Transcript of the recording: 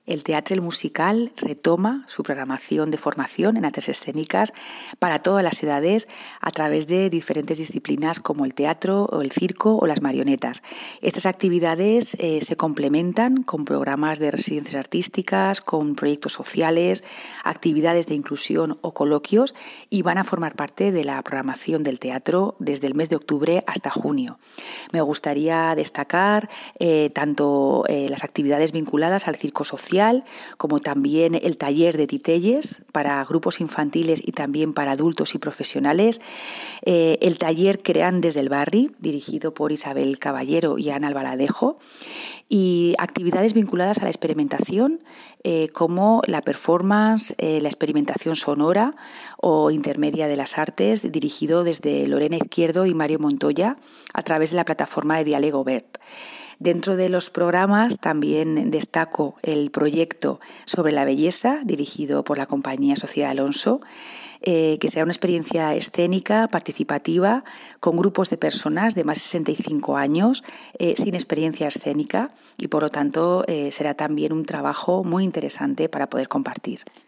el Teatre El Musical retoma su programación de formación en artes escénicas para todas las edades a través de diferentes disciplinas como el teatro o el circo o las marionetas. Estas actividades se complementan con programas de residencias artísticas, con proyectos sociales, actividades de inclusión o coloquios y van a formar parte de la programación del teatro desde el mes de octubre hasta junio. Me gustaría destacar tanto las actividades vinculadas al circo social como también el taller de titelles para grupos infantiles y también para adultos y profesionales, el taller Crean desde el Barri, dirigido por Isabel Caballero y Ana Albaladejo, y actividades vinculadas a la experimentación como la performance, la experimentación sonora o intermedia de las artes, dirigido desde Lorena Izquierdo y Mario Montoya a través de la plataforma de Diálogo Vert. Dentro de los programas también destaco el proyecto sobre la belleza, dirigido por la compañía Sociedad Alonso, que será una experiencia escénica, participativa, con grupos de personas de más de 65 años, sin experiencia escénica y por lo tanto será también un trabajo muy interesante para poder compartir.